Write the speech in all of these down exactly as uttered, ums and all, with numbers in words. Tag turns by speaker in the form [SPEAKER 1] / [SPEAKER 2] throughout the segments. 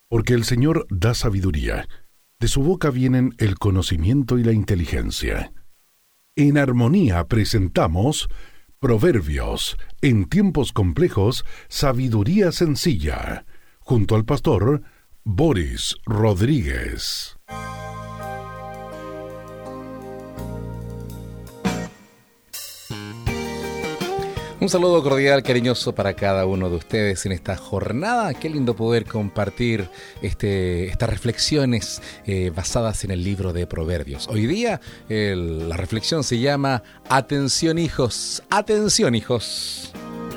[SPEAKER 1] Porque el Señor da sabiduría. De su boca vienen el conocimiento y la inteligencia. En armonía presentamos Proverbios, en tiempos complejos, sabiduría sencilla, junto al pastor Boris Rodríguez.
[SPEAKER 2] Un saludo cordial, cariñoso para cada uno de ustedes en esta jornada. Qué lindo poder compartir este, estas reflexiones eh, basadas en el libro de Proverbios. Hoy día el, la reflexión se llama Atención hijos, atención hijos.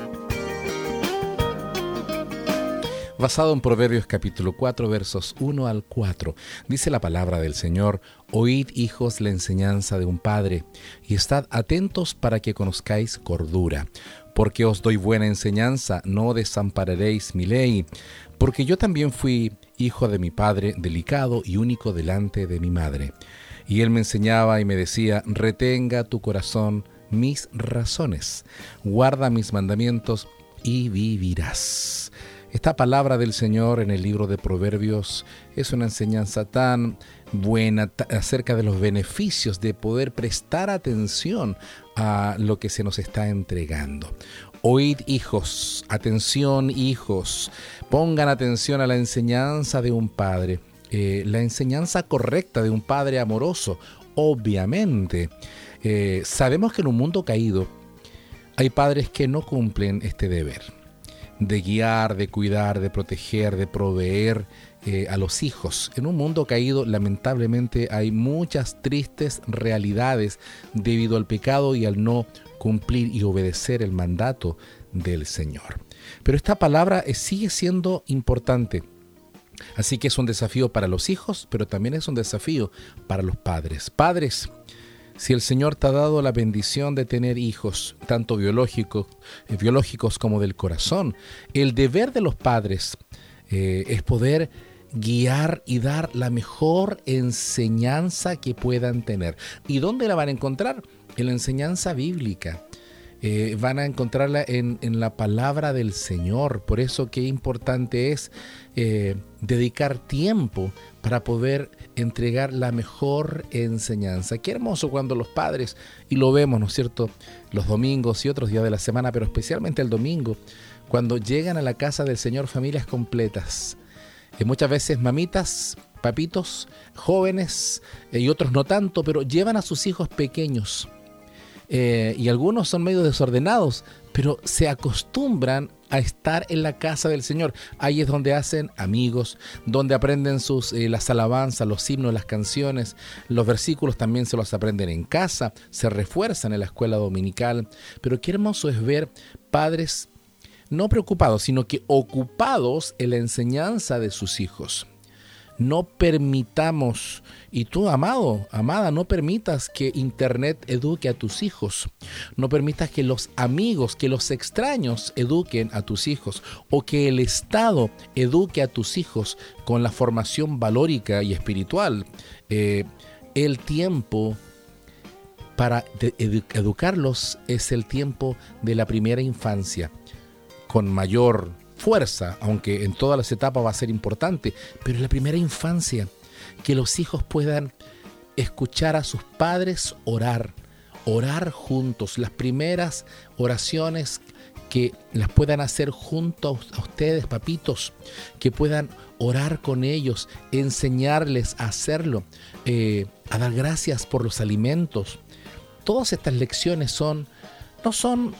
[SPEAKER 2] Basado en Proverbios capítulo cuatro, versos uno al cuatro, dice la palabra del Señor: Oíd, hijos, la enseñanza de un padre, y estad atentos para que conozcáis cordura. Porque os doy buena enseñanza, no desampararéis mi ley. Porque yo también fui hijo de mi padre, delicado y único delante de mi madre. Y él me enseñaba y me decía: retenga tu corazón mis razones, guarda mis mandamientos y vivirás. Esta palabra del Señor en el libro de Proverbios es una enseñanza tan buena t- acerca de los beneficios de poder prestar atención a lo que se nos está entregando. Oíd, hijos, atención, hijos, pongan atención a la enseñanza de un padre, eh, la enseñanza correcta de un padre amoroso. Obviamente, eh, sabemos que en un mundo caído hay padres que no cumplen este deber de guiar, de cuidar, de proteger, de proveer eh, a los hijos. En un mundo caído, lamentablemente, hay muchas tristes realidades debido al pecado y al no cumplir y obedecer el mandato del Señor. Pero esta palabra eh, sigue siendo importante. Así que es un desafío para los hijos, pero también es un desafío para los padres. Padres, si el Señor te ha dado la bendición de tener hijos, tanto biológicos, eh, biológicos como del corazón, el deber de los padres eh, es poder guiar y dar la mejor enseñanza que puedan tener. ¿Y dónde la van a encontrar? En la enseñanza bíblica. Eh, van a encontrarla en, en la palabra del Señor. Por eso qué importante es eh, dedicar tiempo para poder entregar la mejor enseñanza. Qué hermoso cuando los padres, y lo vemos, ¿no es cierto?, los domingos y otros días de la semana, pero especialmente el domingo, cuando llegan a la casa del Señor familias completas. Eh, muchas veces mamitas, papitos, jóvenes eh, y otros no tanto, pero llevan a sus hijos pequeños. Eh, y algunos son medio desordenados, pero se acostumbran a estar en la casa del Señor. Ahí es donde hacen amigos, donde aprenden sus, eh, las alabanzas, los himnos, las canciones, los versículos también se los aprenden en casa, se refuerzan en la escuela dominical. Pero qué hermoso es ver padres no preocupados, sino que ocupados en la enseñanza de sus hijos. No permitamos, y tú, amado, amada, no permitas que Internet eduque a tus hijos. No permitas que los amigos, que los extraños eduquen a tus hijos, o que el Estado eduque a tus hijos con la formación valórica y espiritual. Eh, el tiempo para edu- educarlos es el tiempo de la primera infancia, con mayor fuerza, aunque en todas las etapas va a ser importante, pero en la primera infancia, que los hijos puedan escuchar a sus padres orar, orar juntos, las primeras oraciones que las puedan hacer junto a ustedes, papitos, que puedan orar con ellos, enseñarles a hacerlo, eh, a dar gracias por los alimentos. Todas estas lecciones son, no son...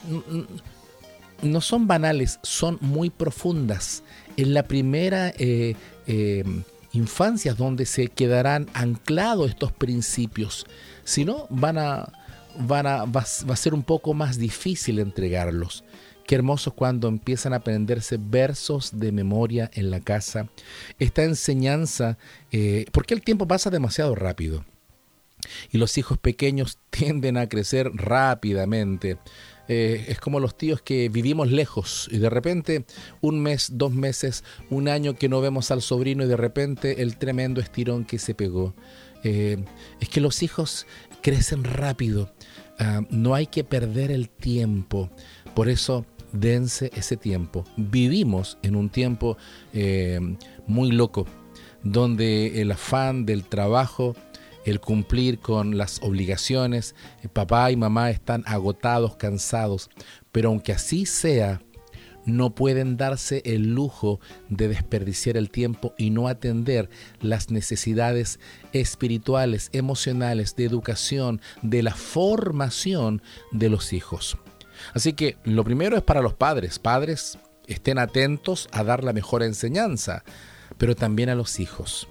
[SPEAKER 2] no son banales, son muy profundas. En la primera eh, eh, infancia es donde se quedarán anclados estos principios. Si no, van a, van a, va, va a ser un poco más difícil entregarlos. Qué hermoso cuando empiezan a aprenderse versos de memoria en la casa. Esta enseñanza, eh, porque el tiempo pasa demasiado rápido y los hijos pequeños tienden a crecer rápidamente. Eh, es como los tíos que vivimos lejos y de repente un mes, dos meses, un año que no vemos al sobrino y de repente el tremendo estirón que se pegó. Eh, es que los hijos crecen rápido, uh, no hay que perder el tiempo. Por eso dense ese tiempo. Vivimos en un tiempo eh, muy loco, donde el afán del trabajo, el cumplir con las obligaciones, papá y mamá están agotados, cansados, pero aunque así sea, no pueden darse el lujo de desperdiciar el tiempo y no atender las necesidades espirituales, emocionales, de educación, de la formación de los hijos. Así que lo primero es para los padres. Padres, estén atentos a dar la mejor enseñanza, pero también a los hijos.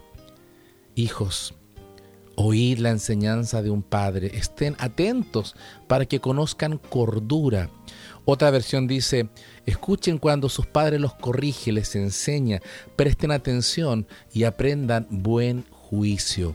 [SPEAKER 2] Hijos, oíd la enseñanza de un padre. Estén atentos para que conozcan cordura. Otra versión dice, escuchen cuando sus padres los corrige, les enseña, presten atención y aprendan buen juicio.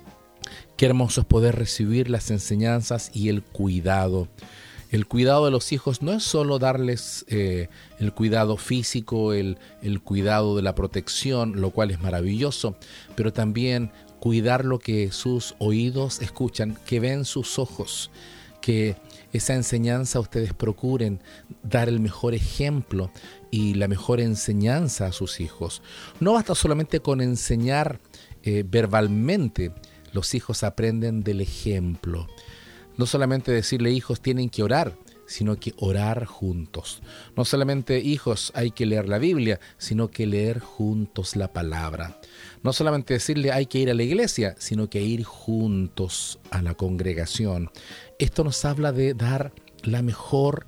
[SPEAKER 2] Qué hermoso es poder recibir las enseñanzas y el cuidado. El cuidado de los hijos no es solo darles eh, el cuidado físico, el, el cuidado de la protección, lo cual es maravilloso, pero también cuidar lo que sus oídos escuchan, que ven sus ojos, que esa enseñanza ustedes procuren dar el mejor ejemplo y la mejor enseñanza a sus hijos. No basta solamente con enseñar eh, verbalmente, los hijos aprenden del ejemplo. No solamente decirle hijos tienen que orar, sino que orar juntos. No solamente hijos hay que leer la Biblia, sino que leer juntos la palabra. No solamente decirle hay que ir a la iglesia, sino que ir juntos a la congregación. Esto nos habla de dar la mejor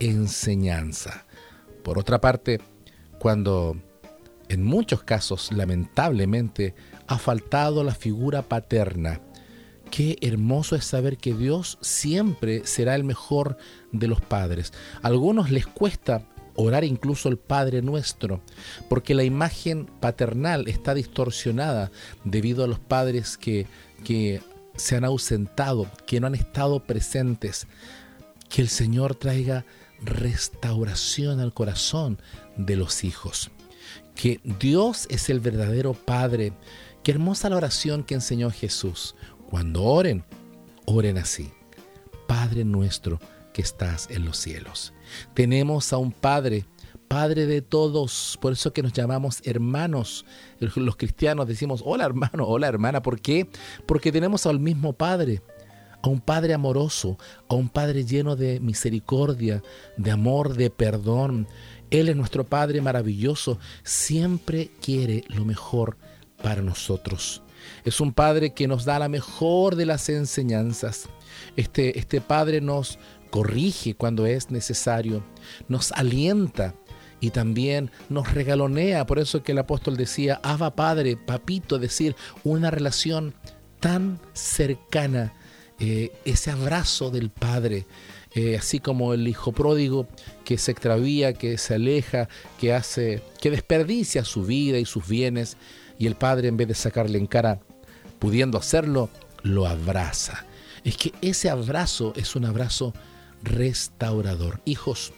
[SPEAKER 2] enseñanza. Por otra parte, cuando en muchos casos, lamentablemente, ha faltado la figura paterna, qué hermoso es saber que Dios siempre será el mejor de los padres. A algunos les cuesta orar incluso el Padre Nuestro, porque la imagen paternal está distorsionada debido a los padres que, que se han ausentado, que no han estado presentes. Que el Señor traiga restauración al corazón de los hijos. Que Dios es el verdadero Padre. Qué hermosa la oración que enseñó Jesús. Cuando oren, oren así. Padre nuestro que estás en los cielos. Tenemos a un Padre, Padre de todos, por eso que nos llamamos hermanos. Los cristianos decimos, hola hermano, hola hermana. ¿Por qué? Porque tenemos al mismo Padre, a un Padre amoroso, a un Padre lleno de misericordia, de amor, de perdón. Él es nuestro Padre maravilloso, siempre quiere lo mejor para nosotros. Es un Padre que nos da la mejor de las enseñanzas. Este, este Padre nos corrige cuando es necesario, nos alienta y también nos regalonea. Por eso que el apóstol decía, Abba Padre, papito, es decir, una relación tan cercana, eh, ese abrazo del Padre, eh, así como el hijo pródigo que se extravía, que se aleja, que hace, que desperdicia su vida y sus bienes, y el Padre, en vez de sacarle en cara, pudiendo hacerlo, lo abraza. Es que ese abrazo es un abrazo restaurador. Hijos,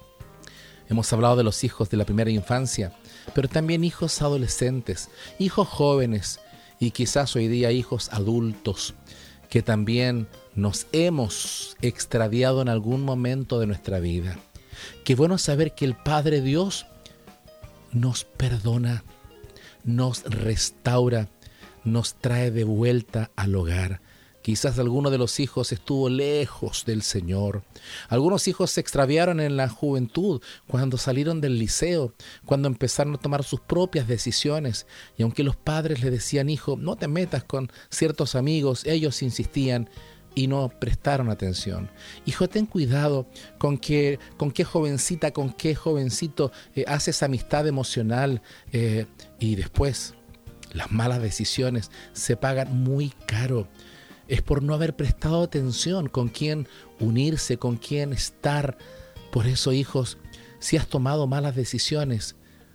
[SPEAKER 2] hemos hablado de los hijos de la primera infancia, pero también hijos adolescentes, hijos jóvenes y quizás hoy día hijos adultos que también nos hemos extraviado en algún momento de nuestra vida. Qué bueno saber que el Padre Dios nos perdona, nos restaura, nos trae de vuelta al hogar. Quizás alguno de los hijos estuvo lejos del Señor. Algunos hijos se extraviaron en la juventud, cuando salieron del liceo, cuando empezaron a tomar sus propias decisiones. Y aunque los padres le decían, hijo, no te metas con ciertos amigos, ellos insistían y no prestaron atención. Hijo, ten cuidado con qué, con qué jovencita, con qué jovencito eh, haces amistad emocional eh, y después las malas decisiones se pagan muy caro. Es por no haber prestado atención con quién unirse, con quién estar. Por eso, hijos, si has tomado malas decisiones,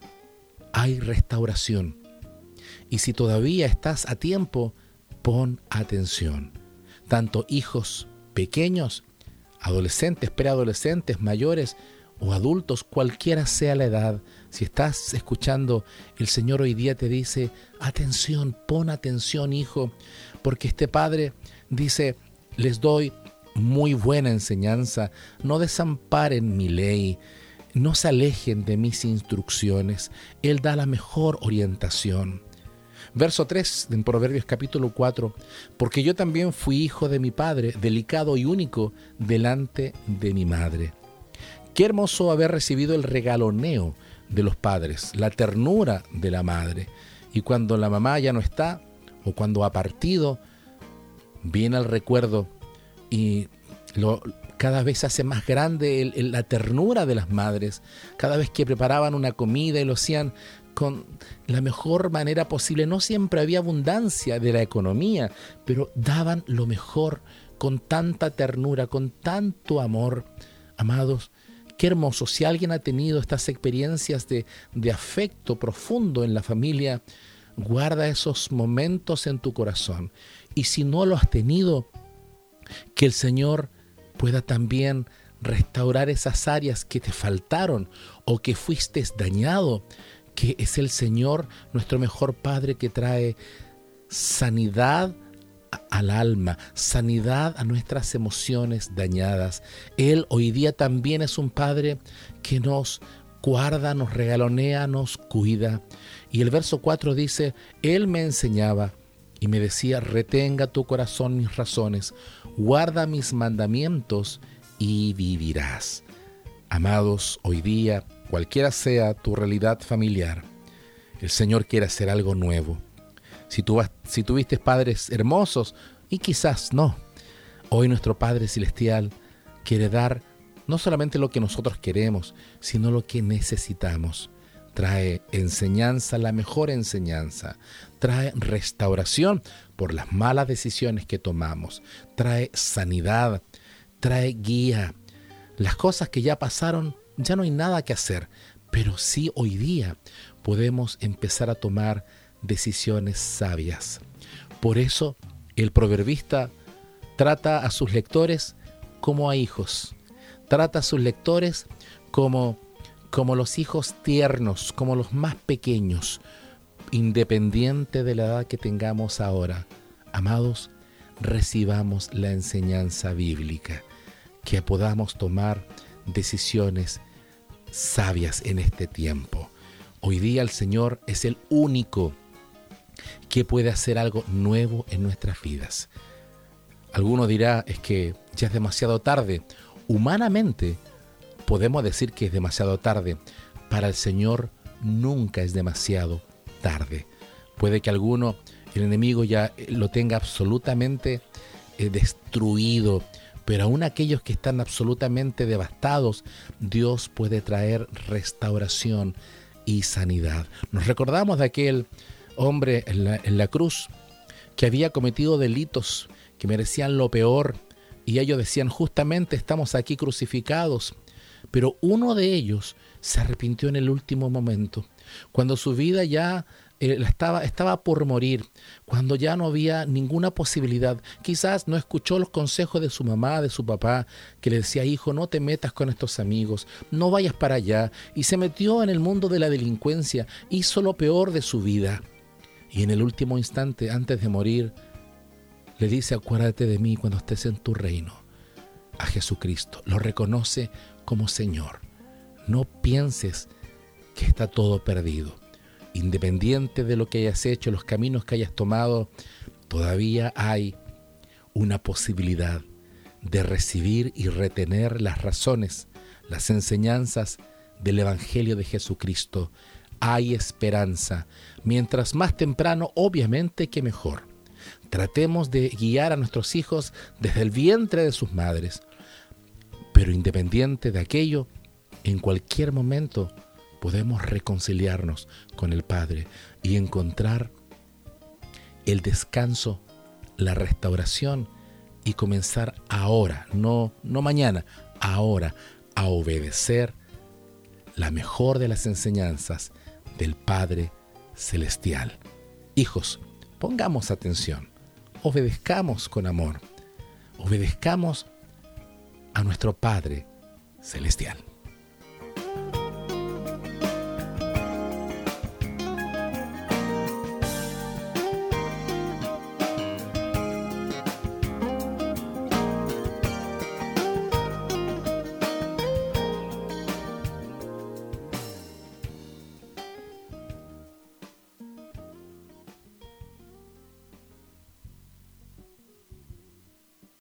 [SPEAKER 2] hay restauración. Y si todavía estás a tiempo, pon atención. Tanto hijos pequeños, adolescentes, preadolescentes, mayores o adultos, cualquiera sea la edad, si estás escuchando, el Señor hoy día te dice, atención, pon atención, hijo, porque este Padre dice, les doy muy buena enseñanza, no desamparen mi ley. no se alejen de mis instrucciones. Él da la mejor orientación. Verso tres en Proverbios capítulo cuatro, porque yo también fui hijo de mi padre, delicado y único delante de mi madre. Qué hermoso haber recibido el regaloneo de los padres, la ternura de la madre. Y cuando la mamá ya no está, o cuando ha partido, viene el recuerdo y lo, cada vez se hace más grande el, el, la ternura de las madres. Cada vez que preparaban una comida y lo hacían con la mejor manera posible. No siempre había abundancia de la economía, pero daban lo mejor con tanta ternura, con tanto amor. Amados, qué hermoso. Si alguien ha tenido estas experiencias de, de afecto profundo en la familia, guarda esos momentos en tu corazón. Y si no lo has tenido, que el Señor pueda también restaurar esas áreas que te faltaron o que fuiste dañado, que es el Señor, nuestro mejor Padre, que trae sanidad al alma, sanidad a nuestras emociones dañadas. Él hoy día también es un Padre que nos guarda, nos regalonea, nos cuida. Y el verso cuatro dice, Él me enseñaba y me decía, retenga tu corazón mis razones, guarda mis mandamientos y vivirás. Amados, hoy día, cualquiera sea tu realidad familiar, el Señor quiere hacer algo nuevo. Si, tú vas, si tuviste padres hermosos, y quizás no, hoy nuestro Padre Celestial quiere dar no solamente lo que nosotros queremos, sino lo que necesitamos. Trae enseñanza, la mejor enseñanza. Trae restauración por las malas decisiones que tomamos. Trae sanidad, trae guía. Las cosas que ya pasaron, ya no hay nada que hacer, pero sí hoy día podemos empezar a tomar decisiones sabias. Por eso el proverbista trata a sus lectores como a hijos. Trata a sus lectores como, como los hijos tiernos, como los más pequeños, independiente de la edad que tengamos ahora. Amados, recibamos la enseñanza bíblica, que podamos tomar decisiones sabias en este tiempo. Hoy día el Señor es el único que puede hacer algo nuevo en nuestras vidas. Alguno dirá, es que ya es demasiado tarde. Humanamente podemos decir que es demasiado tarde. Para el Señor nunca es demasiado tarde. Puede que alguno, el enemigo ya lo tenga absolutamente eh, destruido, pero aún aquellos que están absolutamente devastados, Dios puede traer restauración y sanidad. Nos recordamos de aquel hombre en la, en la cruz que había cometido delitos que merecían lo peor, y ellos decían, justamente estamos aquí crucificados, pero uno de ellos se arrepintió en el último momento, cuando su vida ya eh, estaba, estaba por morir, cuando ya no había ninguna posibilidad. Quizás no escuchó los consejos de su mamá, de su papá, que le decía, hijo, no te metas con estos amigos, no vayas para allá, y se metió en el mundo de la delincuencia, hizo lo peor de su vida. Y en el último instante, antes de morir, le dice, acuérdate de mí cuando estés en tu reino. A Jesucristo, lo reconoce como Señor. No pienses que está todo perdido. Independiente de lo que hayas hecho, los caminos que hayas tomado, todavía hay una posibilidad de recibir y retener las razones, las enseñanzas del Evangelio de Jesucristo. Hay esperanza. Mientras más temprano, obviamente que mejor. Tratemos de guiar a nuestros hijos desde el vientre de sus madres. Pero independiente de aquello, en cualquier momento podemos reconciliarnos con el Padre y encontrar el descanso, la restauración y comenzar ahora, no, no mañana, ahora, a obedecer la mejor de las enseñanzas del Padre Celestial. Hijos, pongamos atención, obedezcamos con amor, obedezcamos a nuestro Padre Celestial.